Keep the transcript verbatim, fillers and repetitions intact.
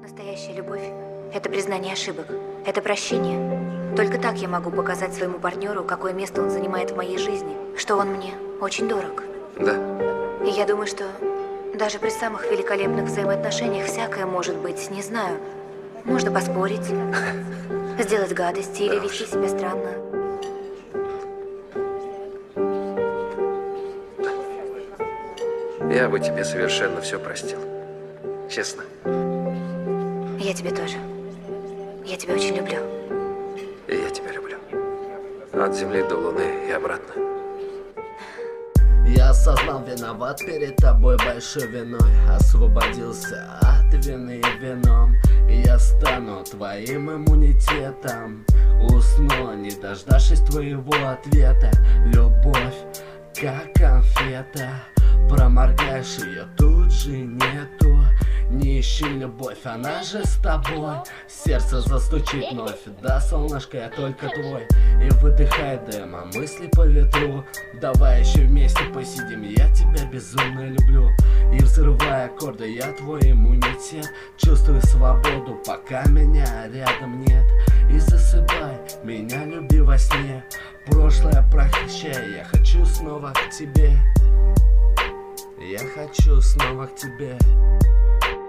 Настоящая любовь – это признание ошибок, это прощение. Только так я могу показать своему партнеру, какое место он занимает в моей жизни, что он мне очень дорог. Да. И я думаю, что даже при самых великолепных взаимоотношениях всякое может быть, не знаю. Можно поспорить, сделать гадости или вести себя странно. Я бы тебе совершенно все простил. Честно. Я тебя тоже. Я тебя очень люблю. И я тебя люблю. От земли до луны и обратно. Я осознал, виноват перед тобой большой виной. Освободился от вины вином. И я стану твоим иммунитетом. Усну, не дождавшись твоего ответа. Любовь, как конфета. Проморгаешь ее, тут же нету. Не ищи любовь, она же с тобой. Сердце застучит вновь. Да, солнышко, я только твой. И выдыхай дым, а мысли по ветру. Давай еще вместе посидим, я тебя безумно люблю. И взрывая аккорды, я твой иммунитет. Чувствую свободу, пока меня рядом нет. И засыпай, меня люби во сне. Прошлое прощай, я хочу снова к тебе. Я хочу снова к тебе.